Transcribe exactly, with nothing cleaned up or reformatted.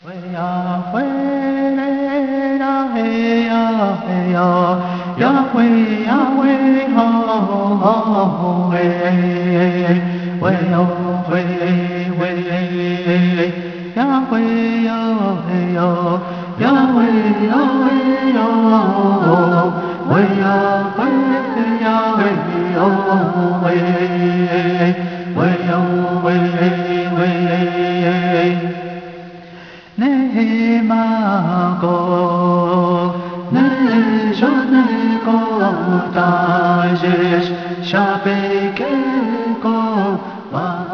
喂呀喂嘞呀嘿呀嘿呀，呀喂呀喂吼吼喂，喂哟喂喂呀喂呀嘿呀，呀喂呀喂哟，喂呀喂呀喂哟喂，喂哟喂喂。내 마고 내 손에 고다시 샤베게 고와